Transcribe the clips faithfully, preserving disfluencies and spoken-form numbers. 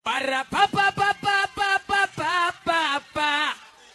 para pa pa pa pa pa pa pa pa pa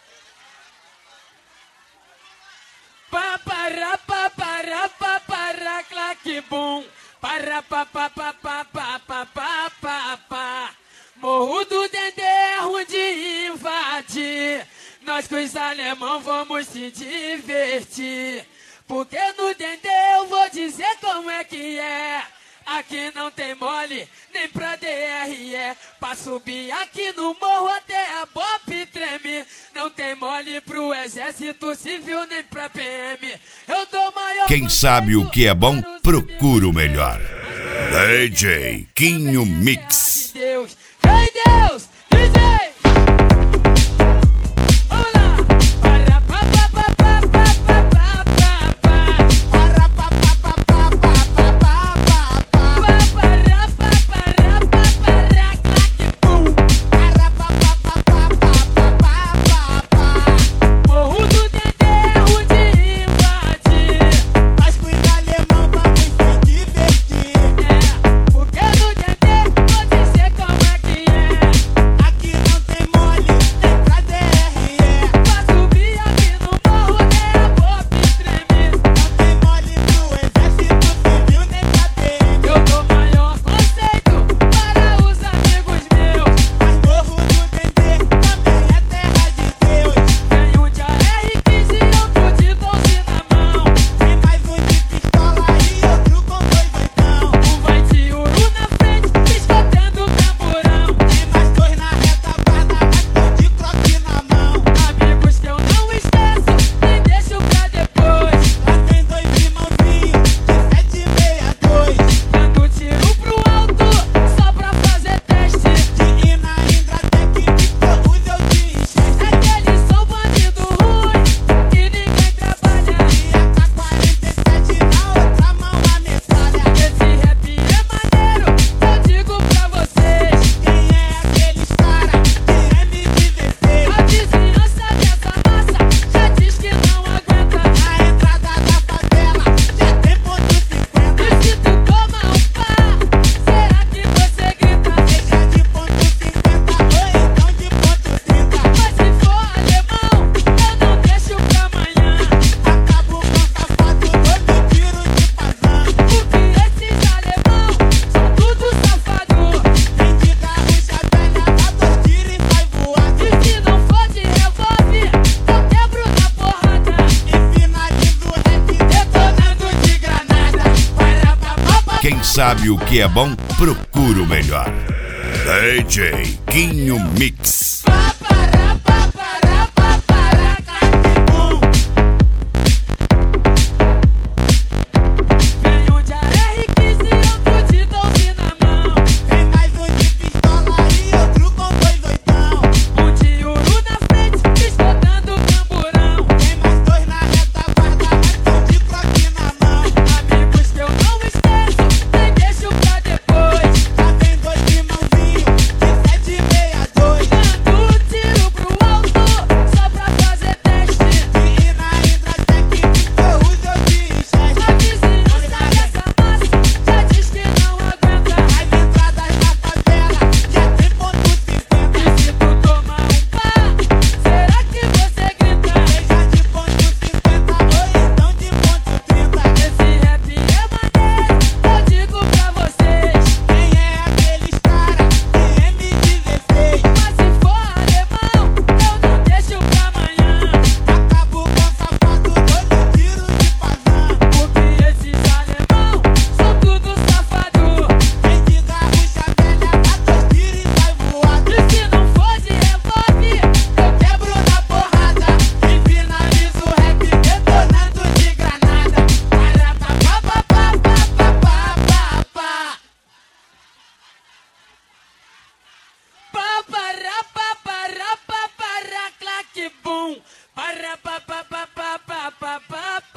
pa para pa para pa para claque bum para pa pa pa pa pa pa pa pa pa. Morro do Dendê é ruim de invadir, nós com os alemão vamos se divertir, porque no Dendê eu vou dizer como é que é. Aqui não tem mole, nem pra D R E. Pra subir aqui no morro até a Bop treme. Não tem mole pro exército civil, nem pra P M. Eu dou maior... Quem sabe o que é bom, procura o melhor. D J Quinho Mix. Deus, vem Deus, D J! Quem sabe o que é bom, procura o melhor. D J Quinho Mix. Para pa pa pa pa pa pa pa